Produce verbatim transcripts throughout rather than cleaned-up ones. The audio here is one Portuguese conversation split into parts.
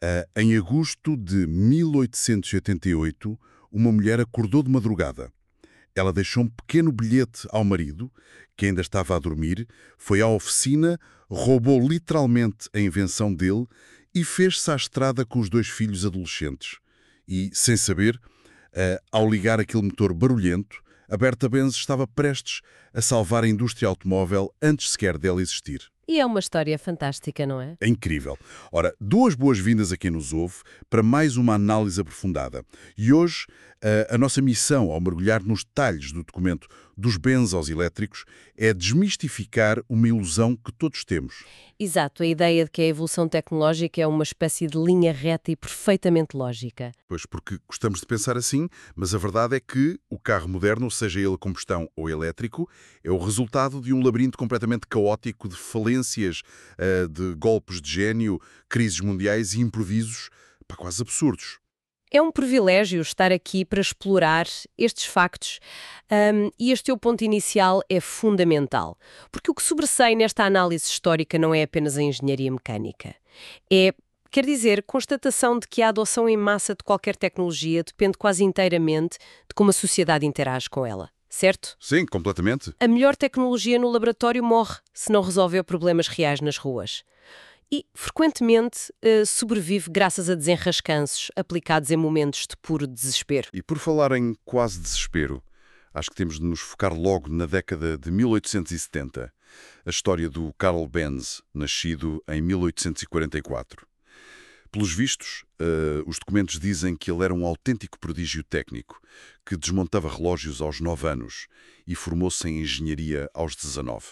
Ah, em agosto de mil oitocentos e oitenta e oito, uma mulher acordou de madrugada. Ela deixou um pequeno bilhete ao marido, que ainda estava a dormir, foi à oficina, roubou literalmente a invenção dele e fez-se à estrada com os dois filhos adolescentes. E, sem saber, ah, ao ligar aquele motor barulhento, a Berta Benz estava prestes a salvar a indústria automóvel antes sequer dela existir. E é uma história fantástica, não é? É incrível. Ora, duas boas-vindas a quem nos ouve para mais uma análise aprofundada. E hoje, a, a nossa missão, ao mergulhar nos detalhes do documento dos bens aos elétricos, é desmistificar uma ilusão que todos temos. Exato, a ideia de que a evolução tecnológica é uma espécie de linha reta e perfeitamente lógica. Pois, porque gostamos de pensar assim, mas a verdade é que o carro moderno, seja ele a combustão ou elétrico, é o resultado de um labirinto completamente caótico de falências, uh, de golpes de gênio, crises mundiais e improvisos, pá, quase absurdos. É um privilégio estar aqui para explorar estes factos um, e este teu ponto inicial é fundamental, porque o que sobressai nesta análise histórica não é apenas a engenharia mecânica. É, quer dizer, constatação de que a adoção em massa de qualquer tecnologia depende quase inteiramente de como a sociedade interage com ela, certo? Sim, completamente. A melhor tecnologia no laboratório morre se não resolver problemas reais nas ruas. E, frequentemente, uh, sobrevive graças a desenrascanços aplicados em momentos de puro desespero. E por falar em quase desespero, acho que temos de nos focar logo na década de mil oitocentos e setenta. A história do Carl Benz, nascido em mil oitocentos e quarenta e quatro. Pelos vistos, uh, os documentos dizem que ele era um autêntico prodígio técnico, que desmontava relógios aos nove anos e formou-se em engenharia aos dezanove.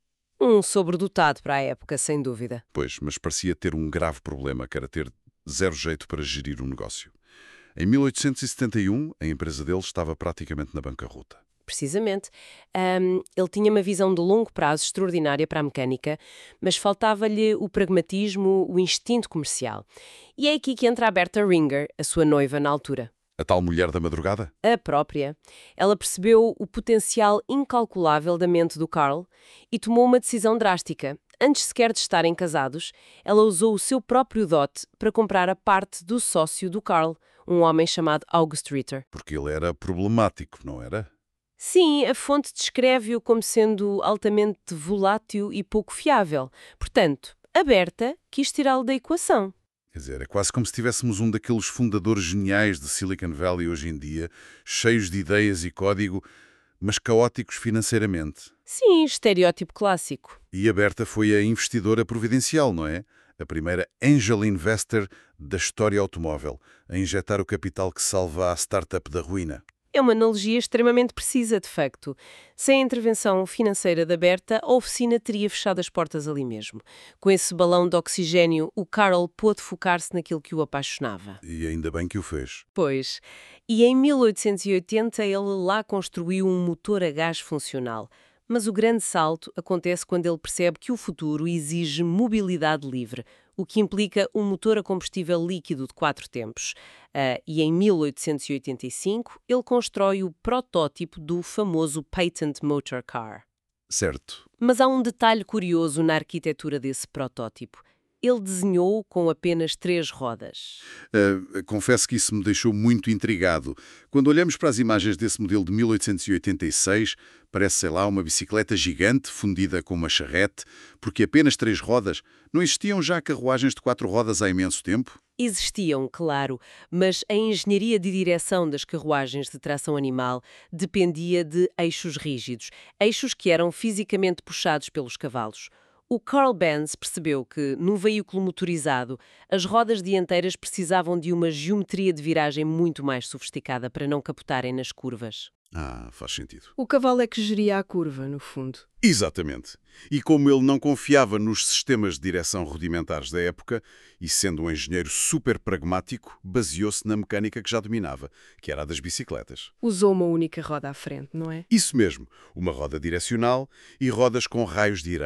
Um sobredotado para a época, sem dúvida. Pois, mas parecia ter um grave problema, que era ter zero jeito para gerir um negócio. Em mil oitocentos e setenta e um, a empresa dele estava praticamente na bancarrota. Precisamente. Um, ele tinha uma visão de longo prazo extraordinária para a mecânica, mas faltava-lhe o pragmatismo, o instinto comercial. E é aqui que entra a Berta Ringer, a sua noiva na altura. A tal mulher da madrugada? A própria. Ela percebeu o potencial incalculável da mente do Carl e tomou uma decisão drástica. Antes sequer de estarem casados, ela usou o seu próprio dote para comprar a parte do sócio do Carl, um homem chamado August Ritter. Porque ele era problemático, não era? Sim, a fonte descreve-o como sendo altamente volátil e pouco fiável. Portanto, a Berta quis tirá-lo da equação. Quer dizer, é quase como se tivéssemos um daqueles fundadores geniais de Silicon Valley hoje em dia, cheios de ideias e código, mas caóticos financeiramente. Sim, estereótipo clássico. E a Berta foi a investidora providencial, não é? A primeira angel investor da história automóvel, a injetar o capital que salva a startup da ruína. É uma analogia extremamente precisa, de facto. Sem a intervenção financeira da Berta, a oficina teria fechado as portas ali mesmo. Com esse balão de oxigênio, o Carl pôde focar-se naquilo que o apaixonava. E ainda bem que o fez. Pois. E em mil oitocentos e oitenta ele lá construiu um motor a gás funcional. Mas o grande salto acontece quando ele percebe que o futuro exige mobilidade livre, o que implica um motor a combustível líquido de quatro tempos. Uh, e em mil oitocentos e oitenta e cinco, ele constrói o protótipo do famoso Patent Motor Car. Certo. Mas há um detalhe curioso na arquitetura desse protótipo. Ele desenhou com apenas três rodas. Uh, confesso que isso me deixou muito intrigado. Quando olhamos para as imagens desse modelo de mil oitocentos e oitenta e seis, parece, sei lá, uma bicicleta gigante fundida com uma charrete, porque apenas três rodas. Não existiam já carruagens de quatro rodas há imenso tempo? Existiam, claro, mas a engenharia de direção das carruagens de tração animal dependia de eixos rígidos, eixos que eram fisicamente puxados pelos cavalos. O Carl Benz percebeu que, num veículo motorizado, as rodas dianteiras precisavam de uma geometria de viragem muito mais sofisticada para não capotarem nas curvas. Ah, faz sentido. O cavalo é que geria a curva, no fundo. Exatamente. E como ele não confiava nos sistemas de direção rudimentares da época, e sendo um engenheiro super pragmático, baseou-se na mecânica que já dominava, que era a das bicicletas. Usou uma única roda à frente, não é? Isso mesmo, uma roda direcional e rodas com raios de irame.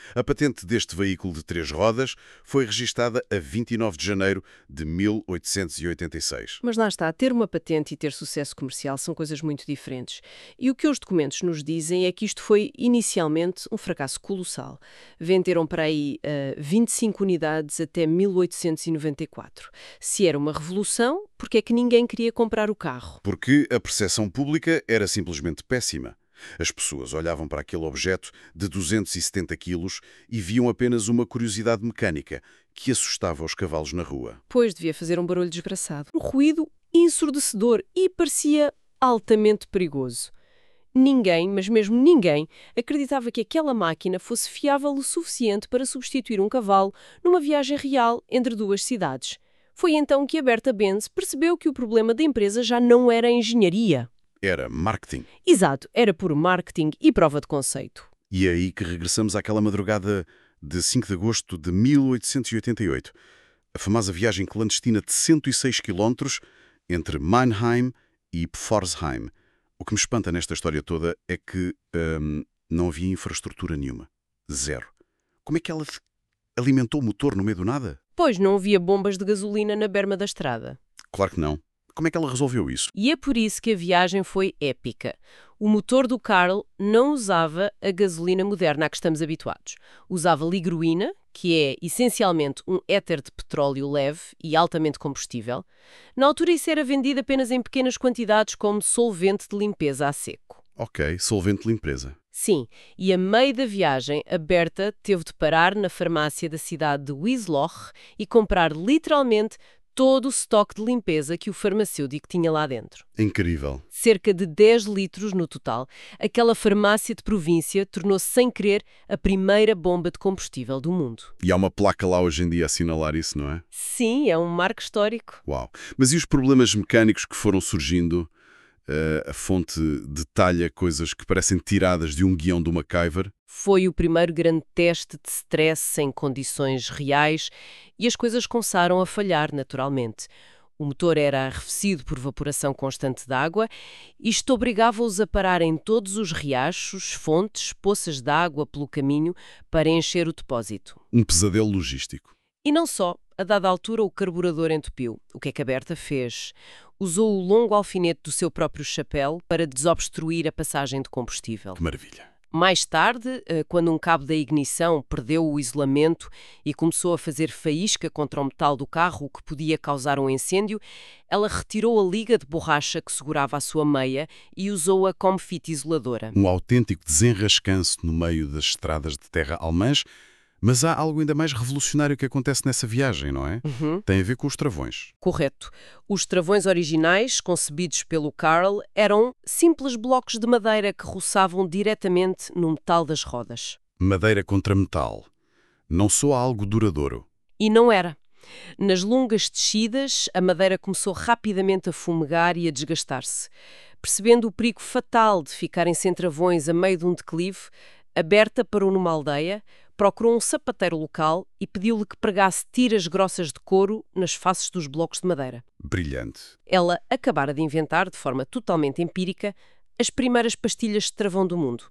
A patente deste veículo de três rodas foi registada a vinte e nove de janeiro de mil oitocentos e oitenta e seis. Mas lá está, ter uma patente e ter sucesso comercial são coisas muito diferentes. E o que os documentos nos dizem é que isto foi inicialmente um fracasso colossal. Venderam para aí uh, vinte e cinco unidades até mil oitocentos e noventa e quatro. Se era uma revolução, porque é que ninguém queria comprar o carro? Porque a percepção pública era simplesmente péssima. As pessoas olhavam para aquele objeto de duzentos e setenta quilos e viam apenas uma curiosidade mecânica que assustava os cavalos na rua. Pois devia fazer um barulho desgraçado. Um ruído ensurdecedor e parecia altamente perigoso. Ninguém, mas mesmo ninguém, acreditava que aquela máquina fosse fiável o suficiente para substituir um cavalo numa viagem real entre duas cidades. Foi então que a Berta Benz percebeu que o problema da empresa já não era a engenharia. Era marketing. Exato, era puro marketing e prova de conceito. E é aí que regressamos àquela madrugada de cinco de agosto de mil oitocentos e oitenta e oito. A famosa viagem clandestina de cento e seis quilómetros entre Mannheim e Pforzheim. O que me espanta nesta história toda é que hum, não havia infraestrutura nenhuma. Zero. Como é que ela alimentou o motor no meio do nada? Pois não havia bombas de gasolina na berma da estrada. Claro que não. Como é que ela resolveu isso? E é por isso que a viagem foi épica. O motor do Karl não usava a gasolina moderna a que estamos habituados. Usava ligroína, que é essencialmente um éter de petróleo leve e altamente combustível. Na altura isso era vendido apenas em pequenas quantidades como solvente de limpeza a seco. Ok, solvente de limpeza. Sim, e a meio da viagem, a Berta teve de parar na farmácia da cidade de Wiesloch e comprar literalmente todo o estoque de limpeza que o farmacêutico tinha lá dentro. Incrível. Cerca de dez litros no total. Aquela farmácia de província tornou-se, sem querer, a primeira bomba de combustível do mundo. E há uma placa lá hoje em dia a assinalar isso, não é? Sim, é um marco histórico. Uau. Mas e os problemas mecânicos que foram surgindo? Uh, a fonte detalha coisas que parecem tiradas de um guião do MacGyver. Foi o primeiro grande teste de stress em condições reais e as coisas começaram a falhar naturalmente. O motor era arrefecido por evaporação constante de água e isto obrigava-os a parar em todos os riachos, fontes, poças de água pelo caminho para encher o depósito. Um pesadelo logístico. E não só. A dada altura, o carburador entupiu. O que é que a Berta fez? Usou o longo alfinete do seu próprio chapéu para desobstruir a passagem de combustível. Que maravilha. Mais tarde, quando um cabo da ignição perdeu o isolamento e começou a fazer faísca contra o metal do carro, o que podia causar um incêndio, ela retirou a liga de borracha que segurava a sua meia e usou-a como fita isoladora. Um autêntico desenrascanço no meio das estradas de terra alemãs. Mas há algo ainda mais revolucionário que acontece nessa viagem, não é? Uhum. Tem a ver com os travões. Correto. Os travões originais, concebidos pelo Karl, eram simples blocos de madeira que roçavam diretamente no metal das rodas. Madeira contra metal. Não soa algo duradouro. E não era. Nas longas descidas, a madeira começou rapidamente a fumegar e a desgastar-se. Percebendo o perigo fatal de ficarem sem travões a meio de um declive, a Berta parou numa aldeia, procurou um sapateiro local e pediu-lhe que pregasse tiras grossas de couro nas faces dos blocos de madeira. Brilhante. Ela acabara de inventar, de forma totalmente empírica, as primeiras pastilhas de travão do mundo.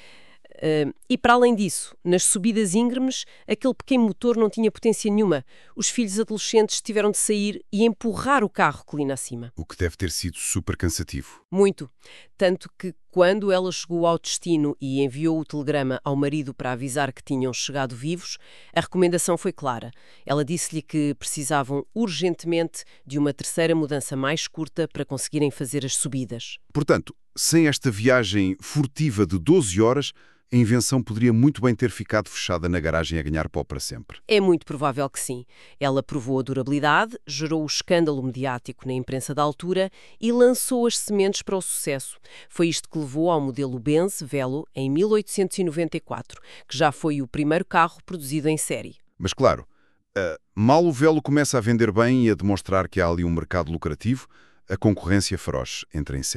Uh, e para além disso, nas subidas íngremes, aquele pequeno motor não tinha potência nenhuma. Os filhos adolescentes tiveram de sair e empurrar o carro colina acima. O que deve ter sido super cansativo. Muito. Tanto que, quando ela chegou ao destino e enviou o telegrama ao marido para avisar que tinham chegado vivos, a recomendação foi clara. Ela disse-lhe que precisavam urgentemente de uma terceira mudança mais curta para conseguirem fazer as subidas. Portanto, sem esta viagem furtiva de doze horas, a invenção poderia muito bem ter ficado fechada na garagem a ganhar pó para sempre. É muito provável que sim. Ela provou a durabilidade, gerou o escândalo mediático na imprensa da altura e lançou as sementes para o sucesso. Foi isto que levou ao modelo Benz Velo em mil oitocentos e noventa e quatro, que já foi o primeiro carro produzido em série. Mas claro, uh, mal o Velo começa a vender bem e a demonstrar que há ali um mercado lucrativo, a concorrência feroz entra em cena.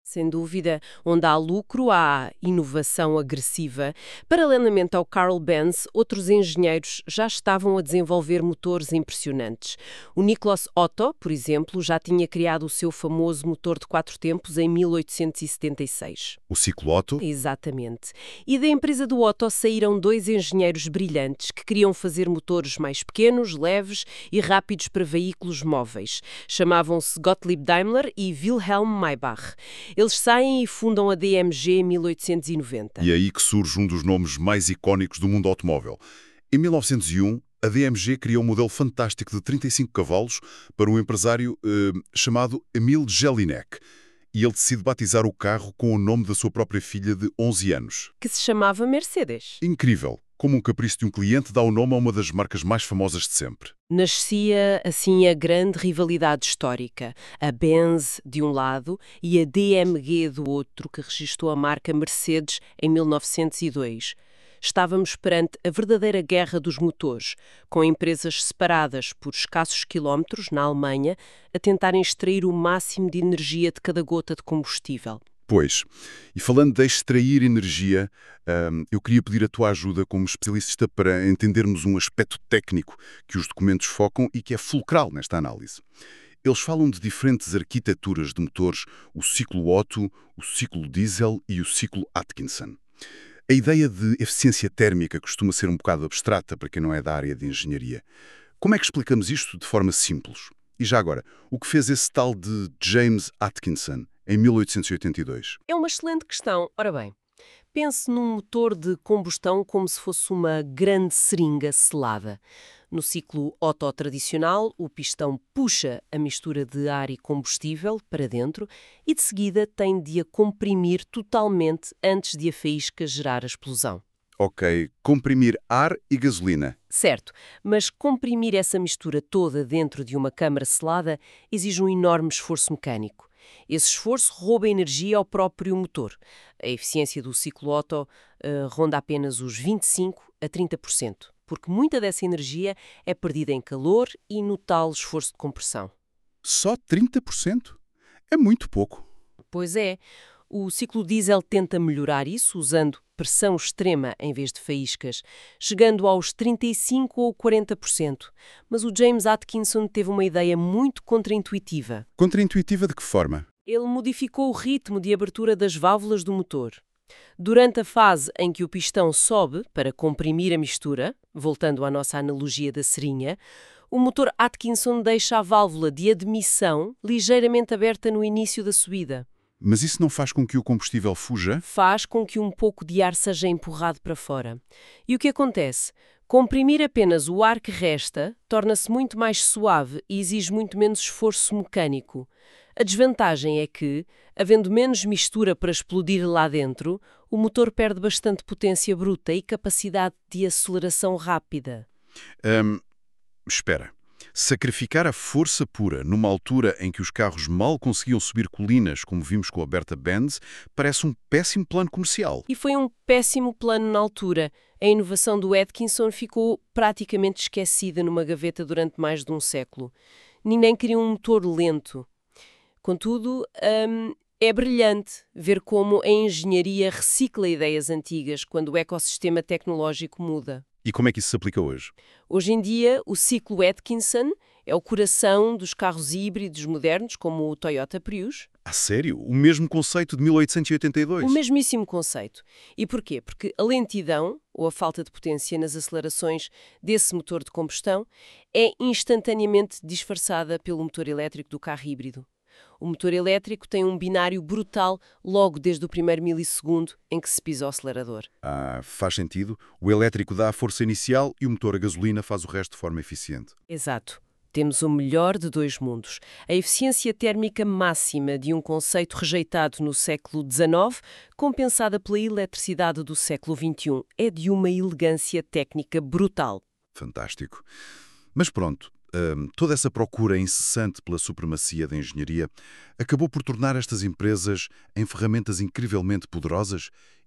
Sem dúvida, onde há lucro, há inovação agressiva. Paralelamente ao Carl Benz, outros engenheiros já estavam a desenvolver motores impressionantes. O Nikolaus Otto, por exemplo, já tinha criado o seu famoso motor de quatro tempos em mil oitocentos e setenta e seis. O ciclo Otto? Exatamente. E da empresa do Otto saíram dois engenheiros brilhantes que queriam fazer motores mais pequenos, leves e rápidos para veículos móveis. Chamavam-se Gottlieb Daimler e Wilhelm Maybach. Eles saem e fundam a D M G em mil oitocentos e noventa. E é aí que surge um dos nomes mais icónicos do mundo automóvel. Em mil novecentos e um, a D M G criou um modelo fantástico de trinta e cinco cavalos para um empresário eh, chamado Emil Jelinek. E ele decide batizar o carro com o nome da sua própria filha de onze anos. Que se chamava Mercedes. Incrível! Como um capricho de um cliente dá o nome a uma das marcas mais famosas de sempre. Nascia, assim, a grande rivalidade histórica. A Benz, de um lado, e a D M G, do outro, que registrou a marca Mercedes em mil novecentos e dois. Estávamos perante a verdadeira guerra dos motores, com empresas separadas por escassos quilómetros, na Alemanha, a tentarem extrair o máximo de energia de cada gota de combustível. Pois, e falando de extrair energia, hum, eu queria pedir a tua ajuda como especialista para entendermos um aspecto técnico que os documentos focam e que é fulcral nesta análise. Eles falam de diferentes arquiteturas de motores, o ciclo Otto, o ciclo diesel e o ciclo Atkinson. A ideia de eficiência térmica costuma ser um bocado abstrata para quem não é da área de engenharia. Como é que explicamos isto de forma simples? E já agora, o que fez esse tal de James Atkinson em mil oitocentos e oitenta e dois? É uma excelente questão. Ora bem, pense num motor de combustão como se fosse uma grande seringa selada. No ciclo Otto tradicional, o pistão puxa a mistura de ar e combustível para dentro e, de seguida, tem de a comprimir totalmente antes de a faísca gerar a explosão. Ok, comprimir ar e gasolina. Certo, mas comprimir essa mistura toda dentro de uma câmara selada exige um enorme esforço mecânico. Esse esforço rouba energia ao próprio motor. A eficiência do ciclo Otto uh, ronda apenas os vinte e cinco a trinta por cento, porque muita dessa energia é perdida em calor e no tal esforço de compressão. Só trinta por cento? É muito pouco. Pois é, o ciclo diesel tenta melhorar isso usando pressão extrema em vez de faíscas, chegando aos trinta e cinco ou quarenta por cento. Mas o James Atkinson teve uma ideia muito contraintuitiva. Contraintuitiva de que forma? Ele modificou o ritmo de abertura das válvulas do motor. Durante a fase em que o pistão sobe para comprimir a mistura, voltando à nossa analogia da seringa, o motor Atkinson deixa a válvula de admissão ligeiramente aberta no início da subida. Mas isso não faz com que o combustível fuja? Faz com que um pouco de ar seja empurrado para fora. E o que acontece? Comprimir apenas o ar que resta torna-se muito mais suave e exige muito menos esforço mecânico. A desvantagem é que, havendo menos mistura para explodir lá dentro, o motor perde bastante potência bruta e capacidade de aceleração rápida. Hum, espera. Sacrificar a força pura numa altura em que os carros mal conseguiam subir colinas, como vimos com a Bertha Benz, parece um péssimo plano comercial. E foi um péssimo plano na altura. A inovação do Atkinson ficou praticamente esquecida numa gaveta durante mais de um século. Ninguém queria um motor lento. Contudo, hum, é brilhante ver como a engenharia recicla ideias antigas quando o ecossistema tecnológico muda. E como é que isso se aplica hoje? Hoje em dia, o ciclo Atkinson é o coração dos carros híbridos modernos, como o Toyota Prius. A sério? O mesmo conceito de mil oitocentos e oitenta e dois? O mesmíssimo conceito. E porquê? Porque a lentidão, ou a falta de potência nas acelerações desse motor de combustão, é instantaneamente disfarçada pelo motor elétrico do carro híbrido. O motor elétrico tem um binário brutal logo desde o primeiro milissegundo em que se pisa o acelerador. Ah, faz sentido. O elétrico dá a força inicial e o motor a gasolina faz o resto de forma eficiente. Exato. Temos o melhor de dois mundos. A eficiência térmica máxima de um conceito rejeitado no século dezenove, compensada pela eletricidade do século vinte e um, é de uma elegância técnica brutal. Fantástico. Mas pronto. Um, toda essa procura incessante pela supremacia da engenharia acabou por tornar estas empresas em ferramentas incrivelmente poderosas e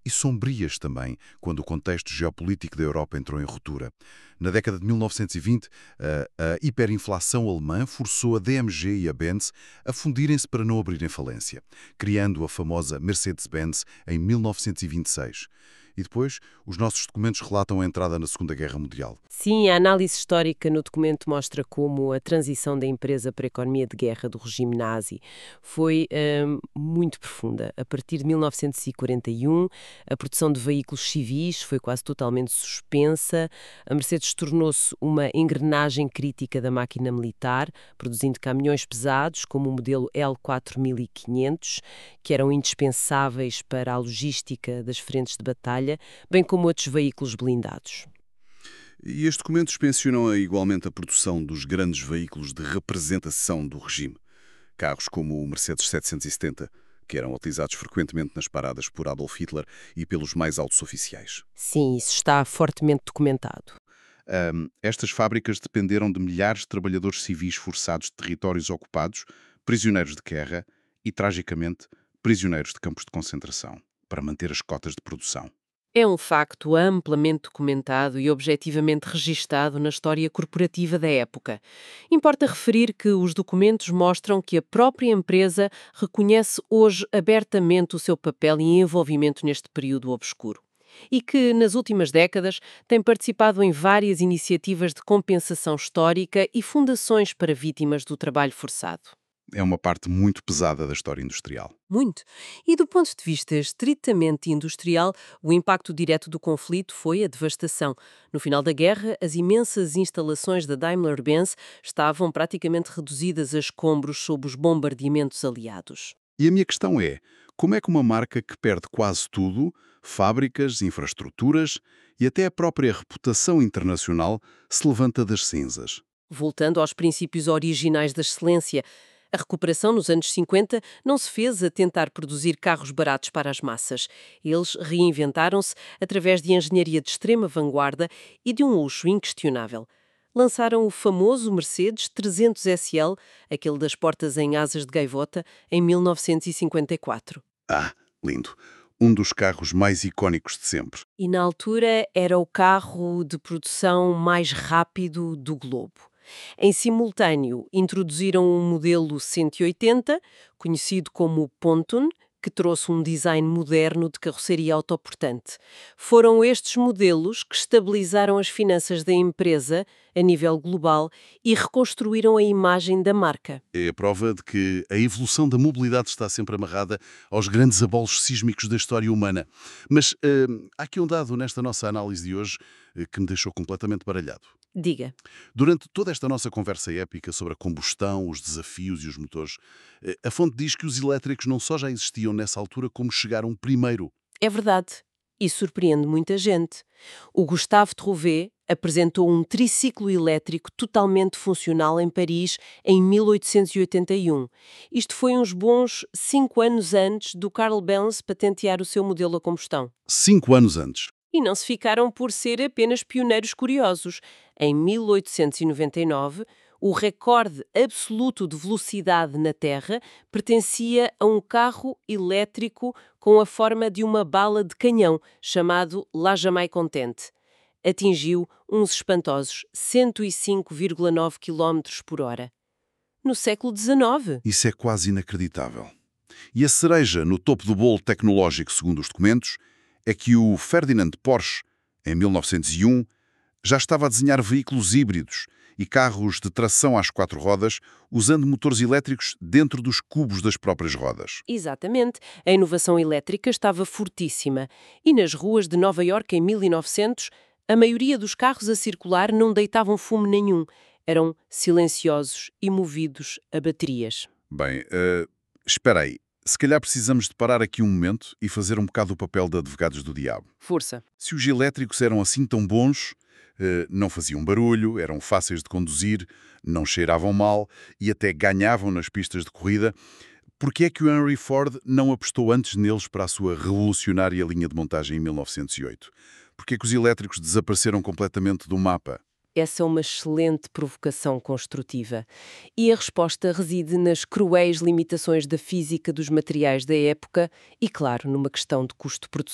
e sombrias também, quando o contexto geopolítico da Europa entrou em ruptura. Na década de mil novecentos e vinte, a, a hiperinflação alemã forçou a D M G e a Benz a fundirem-se para não abrirem falência, criando a famosa Mercedes-Benz em mil novecentos e vinte e seis. E depois, os nossos documentos relatam a entrada na Segunda Guerra Mundial. Sim, a análise histórica no documento mostra como a transição da empresa para a economia de guerra do regime nazi foi hum, muito profunda. A partir de mil novecentos e quarenta e um, a produção de veículos civis foi quase totalmente suspensa. A Mercedes tornou-se uma engrenagem crítica da máquina militar, produzindo caminhões pesados, como o modelo L quatro mil e quinhentos, que eram indispensáveis para a logística das frentes de batalha, bem como outros veículos blindados. E estes documentos mencionam igualmente a produção dos grandes veículos de representação do regime. Carros como o Mercedes setecentos e setenta, que eram utilizados frequentemente nas paradas por Adolf Hitler e pelos mais altos oficiais. Sim, isso está fortemente documentado. Um, estas fábricas dependeram de milhares de trabalhadores civis forçados de territórios ocupados, prisioneiros de guerra e, tragicamente, prisioneiros de campos de concentração, para manter as cotas de produção. É um facto amplamente documentado e objetivamente registado na história corporativa da época. Importa referir que os documentos mostram que a própria empresa reconhece hoje abertamente o seu papel e envolvimento neste período obscuro. E que, nas últimas décadas, tem participado em várias iniciativas de compensação histórica e fundações para vítimas do trabalho forçado. É uma parte muito pesada da história industrial. Muito. E do ponto de vista estritamente industrial, o impacto direto do conflito foi a devastação. No final da guerra, as imensas instalações da Daimler-Benz estavam praticamente reduzidas a escombros sob os bombardeamentos aliados. E a minha questão é, como é que uma marca que perde quase tudo, fábricas, infraestruturas e até a própria reputação internacional, se levanta das cinzas? Voltando aos princípios originais da excelência, a recuperação nos anos cinquenta não se fez a tentar produzir carros baratos para as massas. Eles reinventaram-se através de engenharia de extrema vanguarda e de um luxo inquestionável. Lançaram o famoso Mercedes trezentos S L, aquele das portas em asas de gaivota, em mil novecentos e cinquenta e quatro. Ah, lindo. Um dos carros mais icónicos de sempre. E na altura era o carro de produção mais rápido do globo. Em simultâneo, introduziram um modelo cento e oitenta, conhecido como Ponton, que trouxe um design moderno de carroceria autoportante. Foram estes modelos que estabilizaram as finanças da empresa a nível global e reconstruíram a imagem da marca. É a prova de que a evolução da mobilidade está sempre amarrada aos grandes abalos sísmicos da história humana. Mas hum, há aqui um dado nesta nossa análise de hoje eh, que me deixou completamente baralhado. Diga. Durante toda esta nossa conversa épica sobre a combustão, os desafios e os motores, eh, a fonte diz que os elétricos não só já existiam nessa altura, como chegaram primeiro. É verdade. E surpreende muita gente. O Gustave Trouvé apresentou um triciclo elétrico totalmente funcional em Paris em mil oitocentos e oitenta e um. Isto foi uns bons cinco anos antes do Carl Benz patentear o seu modelo a combustão. Cinco anos antes. E não se ficaram por ser apenas pioneiros curiosos. Em mil oitocentos e noventa e nove, o recorde absoluto de velocidade na Terra pertencia a um carro elétrico com a forma de uma bala de canhão, chamado La Jamais Contente. Atingiu uns espantosos cento e cinco vírgula nove quilómetros por hora. No século dezenove. Isso é quase inacreditável. E a cereja no topo do bolo tecnológico, segundo os documentos, é que o Ferdinand Porsche, em mil novecentos e um, já estava a desenhar veículos híbridos e carros de tração às quatro rodas, usando motores elétricos dentro dos cubos das próprias rodas. Exatamente. A inovação elétrica estava fortíssima. E nas ruas de Nova Iorque, em mil e novecentos, a maioria dos carros a circular não deitavam fumo nenhum. Eram silenciosos e movidos a baterias. Bem, uh, espera aí. Se calhar precisamos de parar aqui um momento e fazer um bocado o papel de advogados do diabo. Força. Se os elétricos eram assim tão bons, eh, não faziam barulho, eram fáceis de conduzir, não cheiravam mal e até ganhavam nas pistas de corrida, por que é que o Henry Ford não apostou antes neles para a sua revolucionária linha de montagem em mil novecentos e oito? Por que é que os elétricos desapareceram completamente do mapa? Essa é uma excelente provocação construtiva. E a resposta reside nas cruéis limitações da física dos materiais da época e, claro, numa questão de custo-produção.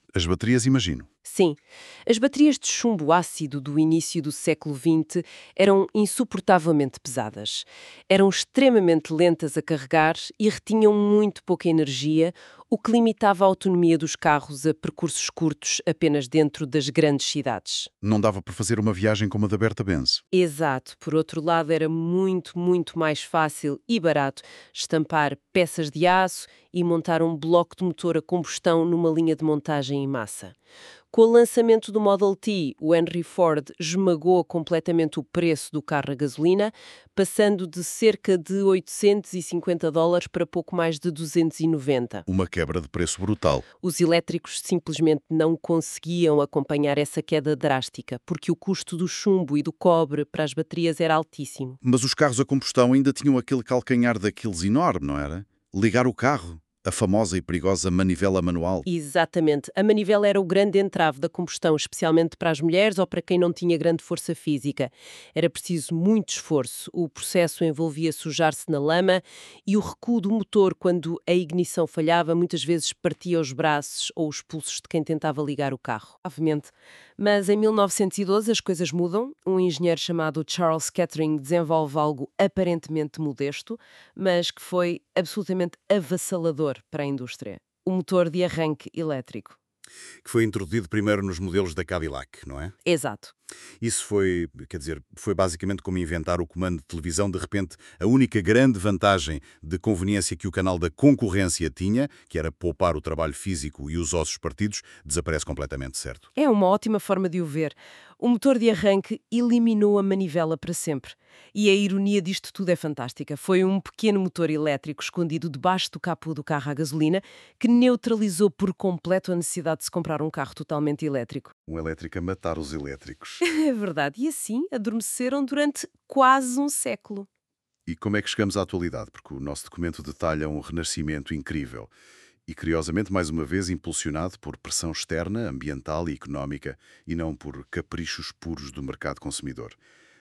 As baterias, imagino. Sim, as baterias de chumbo ácido do início do século vinte eram insuportavelmente pesadas. Eram extremamente lentas a carregar e retinham muito pouca energia, o que limitava a autonomia dos carros a percursos curtos apenas dentro das grandes cidades. Não dava para fazer uma viagem como a da Berta Benz. Exato. Por outro lado, era muito, muito mais fácil e barato estampar peças de aço e montar um bloco de motor a combustão numa linha de montagem em massa. Com o lançamento do Model T, o Henry Ford esmagou completamente o preço do carro a gasolina, passando de cerca de oitocentos e cinquenta dólares para pouco mais de duzentos e noventa. Uma quebra de preço brutal. Os elétricos simplesmente não conseguiam acompanhar essa queda drástica, porque o custo do chumbo e do cobre para as baterias era altíssimo. Mas os carros a combustão ainda tinham aquele calcanhar daqueles enorme, não era? Ligar o carro, a famosa e perigosa manivela manual. Exatamente. A manivela era o grande entrave da combustão, especialmente para as mulheres ou para quem não tinha grande força física. Era preciso muito esforço. O processo envolvia sujar-se na lama e o recuo do motor quando a ignição falhava muitas vezes partia os braços ou os pulsos de quem tentava ligar o carro. Obviamente. Mas em mil novecentos e doze as coisas mudam. Um engenheiro chamado Charles Kettering desenvolve algo aparentemente modesto, mas que foi absolutamente avassalador para a indústria. O motor de arranque elétrico. Que foi introduzido primeiro nos modelos da Cadillac, não é? Exato. Isso foi, quer dizer, foi basicamente como inventar o comando de televisão. De repente, a única grande vantagem de conveniência que o canal da concorrência tinha, que era poupar o trabalho físico e os ossos partidos, desaparece completamente, certo? É uma ótima forma de o ver. O motor de arranque eliminou a manivela para sempre. E a ironia disto tudo é fantástica. Foi um pequeno motor elétrico escondido debaixo do capô do carro a gasolina que neutralizou por completo a necessidade de se comprar um carro totalmente elétrico. Um elétrico a matar os elétricos. É verdade. E assim adormeceram durante quase um século. E como é que chegamos à atualidade? Porque o nosso documento detalha um renascimento incrível. E, curiosamente, mais uma vez, impulsionado por pressão externa, ambiental e económica, e não por caprichos puros do mercado consumidor.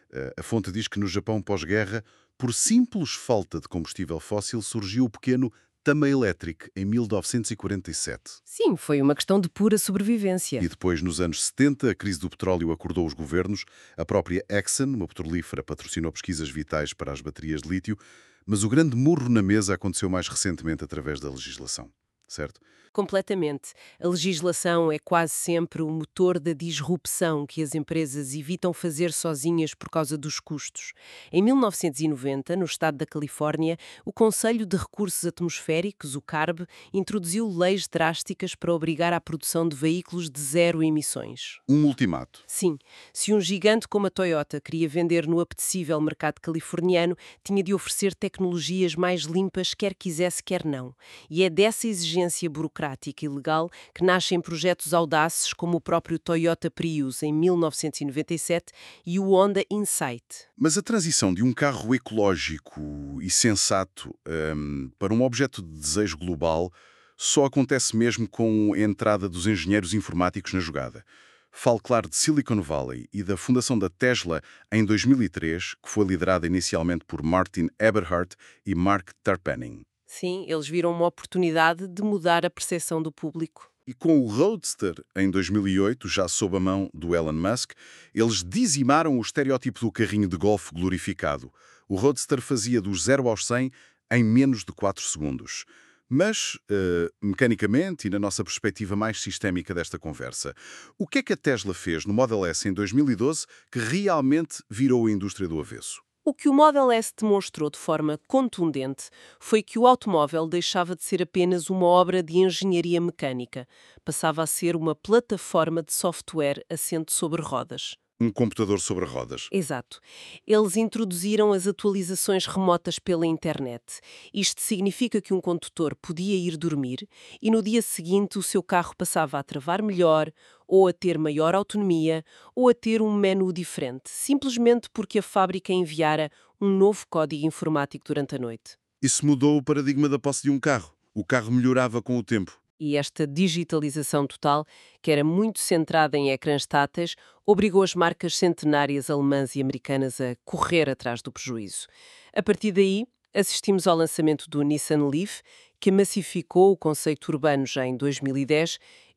A fonte diz que no Japão pós-guerra, por simples falta de combustível fóssil, surgiu o pequeno Tama Electric, em mil novecentos e quarenta e sete. Sim, foi uma questão de pura sobrevivência. E depois, nos anos setenta, a crise do petróleo acordou os governos. A própria Exxon, uma petrolífera, patrocinou pesquisas vitais para as baterias de lítio, mas o grande murro na mesa aconteceu mais recentemente através da legislação. Certo? Completamente. A legislação é quase sempre o motor da disrupção que as empresas evitam fazer sozinhas por causa dos custos. Em mil novecentos e noventa, no estado da Califórnia, o Conselho de Recursos Atmosféricos, o C A R B, introduziu leis drásticas para obrigar à produção de veículos de zero emissões. Um ultimato. Sim, se um gigante como a Toyota queria vender no apetecível mercado californiano, tinha de oferecer tecnologias mais limpas, quer quisesse, quer não. E é dessa exigência burocrática e legal que nascem projetos audaces como o próprio Toyota Prius em mil novecentos e noventa e sete e o Honda Insight. Mas a transição de um carro ecológico e sensato um, para um objeto de desejo global só acontece mesmo com a entrada dos engenheiros informáticos na jogada. Falo, claro, de Silicon Valley e da fundação da Tesla em dois mil e três, que foi liderada inicialmente por Martin Eberhard e Mark Tarpenning. Sim, eles viram uma oportunidade de mudar a percepção do público. E com o Roadster, em dois mil e oito, já sob a mão do Elon Musk, eles dizimaram o estereótipo do carrinho de golfe glorificado. O Roadster fazia dos zero aos cem em menos de quatro segundos. Mas, uh, mecanicamente e na nossa perspectiva mais sistémica desta conversa, o que é que a Tesla fez no Model S em dois mil e doze que realmente virou a indústria do avesso? O que o Model S demonstrou de forma contundente foi que o automóvel deixava de ser apenas uma obra de engenharia mecânica, passava a ser uma plataforma de software assente sobre rodas. Um computador sobre rodas. Exato. Eles introduziram as atualizações remotas pela internet. Isto significa que um condutor podia ir dormir e no dia seguinte o seu carro passava a travar melhor, ou a ter maior autonomia, ou a ter um menu diferente, simplesmente porque a fábrica enviara um novo código informático durante a noite. Isso mudou o paradigma da posse de um carro. O carro melhorava com o tempo. E esta digitalização total, que era muito centrada em ecrãs táteis, obrigou as marcas centenárias alemãs e americanas a correr atrás do prejuízo. A partir daí, assistimos ao lançamento do Nissan Leaf, que massificou o conceito urbano já em dois mil e dez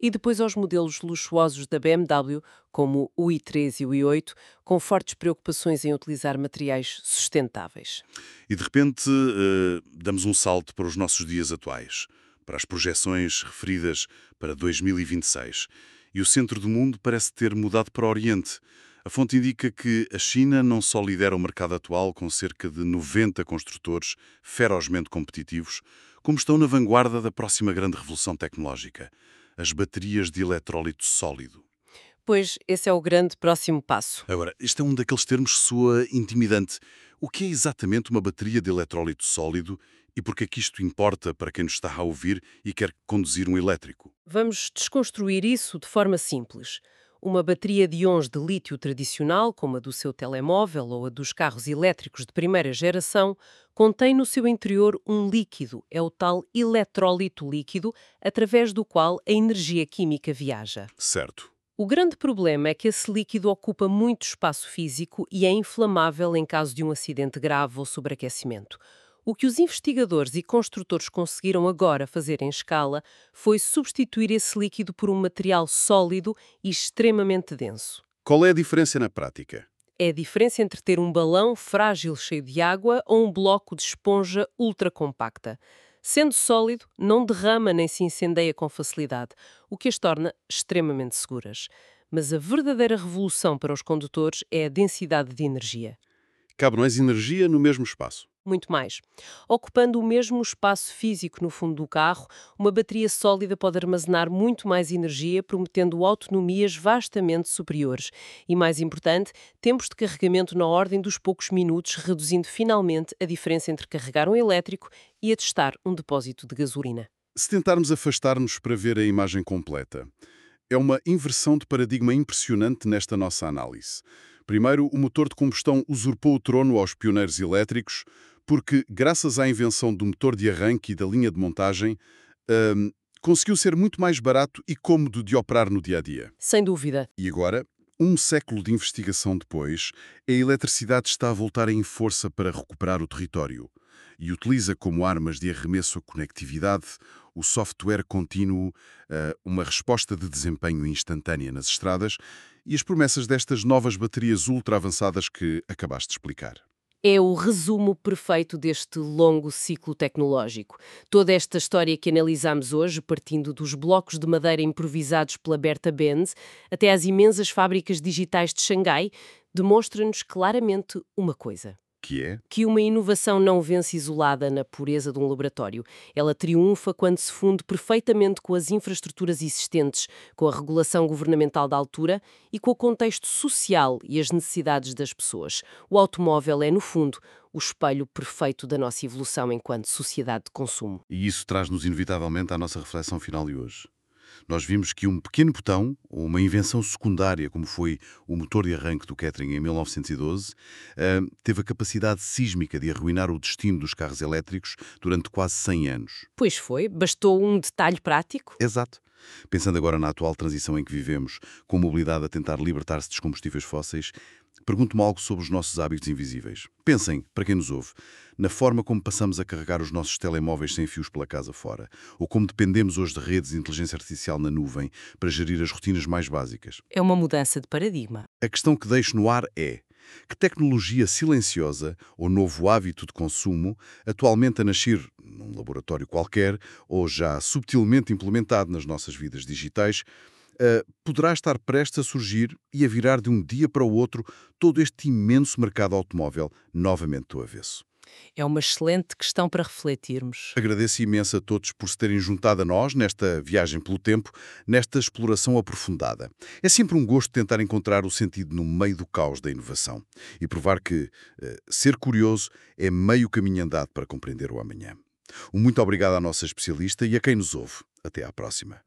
e depois aos modelos luxuosos da B M W, como o i três e o i oito, com fortes preocupações em utilizar materiais sustentáveis. E de repente eh, damos um salto para os nossos dias atuais, para as projeções referidas para dois mil e vinte e seis. E o centro do mundo parece ter mudado para o Oriente. A fonte indica que a China não só lidera o mercado atual com cerca de noventa construtores ferozmente competitivos, como estão na vanguarda da próxima grande revolução tecnológica, as baterias de eletrólito sólido. Pois esse é o grande próximo passo. Agora, este é um daqueles termos que soa intimidante. O que é exatamente uma bateria de eletrólito sólido e por que é que isto importa para quem nos está a ouvir e quer conduzir um elétrico? Vamos desconstruir isso de forma simples. Uma bateria de íons de lítio tradicional, como a do seu telemóvel ou a dos carros elétricos de primeira geração, contém no seu interior um líquido, é o tal eletrólito líquido, através do qual a energia química viaja. Certo. O grande problema é que esse líquido ocupa muito espaço físico e é inflamável em caso de um acidente grave ou sobreaquecimento. O que os investigadores e construtores conseguiram agora fazer em escala foi substituir esse líquido por um material sólido e extremamente denso. Qual é a diferença na prática? É a diferença entre ter um balão frágil cheio de água ou um bloco de esponja ultracompacta. Sendo sólido, não derrama nem se incendeia com facilidade, o que as torna extremamente seguras. Mas a verdadeira revolução para os condutores é a densidade de energia. Cabe mais energia no mesmo espaço. Muito mais. Ocupando o mesmo espaço físico no fundo do carro, uma bateria sólida pode armazenar muito mais energia, prometendo autonomias vastamente superiores. E, mais importante, tempos de carregamento na ordem dos poucos minutos, reduzindo finalmente a diferença entre carregar um elétrico e atestar um depósito de gasolina. Se tentarmos afastar-nos para ver a imagem completa, é uma inversão de paradigma impressionante nesta nossa análise. Primeiro, o motor de combustão usurpou o trono aos pioneiros elétricos, porque, graças à invenção do motor de arranque e da linha de montagem, hum, conseguiu ser muito mais barato e cômodo de operar no dia-a-dia. Sem dúvida. E agora, um século de investigação depois, a eletricidade está a voltar em força para recuperar o território e utiliza como armas de arremesso a conectividade, o software contínuo, uma resposta de desempenho instantânea nas estradas e as promessas destas novas baterias ultra-avançadas que acabaste de explicar. É o resumo perfeito deste longo ciclo tecnológico. Toda esta história que analisamos hoje, partindo dos blocos de madeira improvisados pela Berta Benz até às imensas fábricas digitais de Xangai, demonstra-nos claramente uma coisa. Que é? Que uma inovação não vence isolada na pureza de um laboratório. Ela triunfa quando se funde perfeitamente com as infraestruturas existentes, com a regulação governamental da altura e com o contexto social e as necessidades das pessoas. O automóvel é, no fundo, o espelho perfeito da nossa evolução enquanto sociedade de consumo. E isso traz-nos inevitavelmente à nossa reflexão final de hoje. Nós vimos que um pequeno botão, ou uma invenção secundária, como foi o motor de arranque do Kettering em mil novecentos e doze, teve a capacidade sísmica de arruinar o destino dos carros elétricos durante quase cem anos. Pois foi, bastou um detalhe prático. Exato. Pensando agora na atual transição em que vivemos, com a mobilidade a tentar libertar-se dos combustíveis fósseis, pergunto-me algo sobre os nossos hábitos invisíveis. Pensem, para quem nos ouve, na forma como passamos a carregar os nossos telemóveis sem fios pela casa fora, ou como dependemos hoje de redes de inteligência artificial na nuvem para gerir as rotinas mais básicas. É uma mudança de paradigma. A questão que deixo no ar é: que tecnologia silenciosa ou novo hábito de consumo, atualmente a nascer num laboratório qualquer ou já subtilmente implementado nas nossas vidas digitais, Uh, poderá estar prestes a surgir e a virar de um dia para o outro todo este imenso mercado automóvel novamente do avesso? É uma excelente questão para refletirmos. Agradeço imenso a todos por se terem juntado a nós nesta viagem pelo tempo, nesta exploração aprofundada. É sempre um gosto tentar encontrar o sentido no meio do caos da inovação e provar que uh, ser curioso é meio caminho andado para compreender o amanhã. Um muito obrigado à nossa especialista e a quem nos ouve. Até à próxima.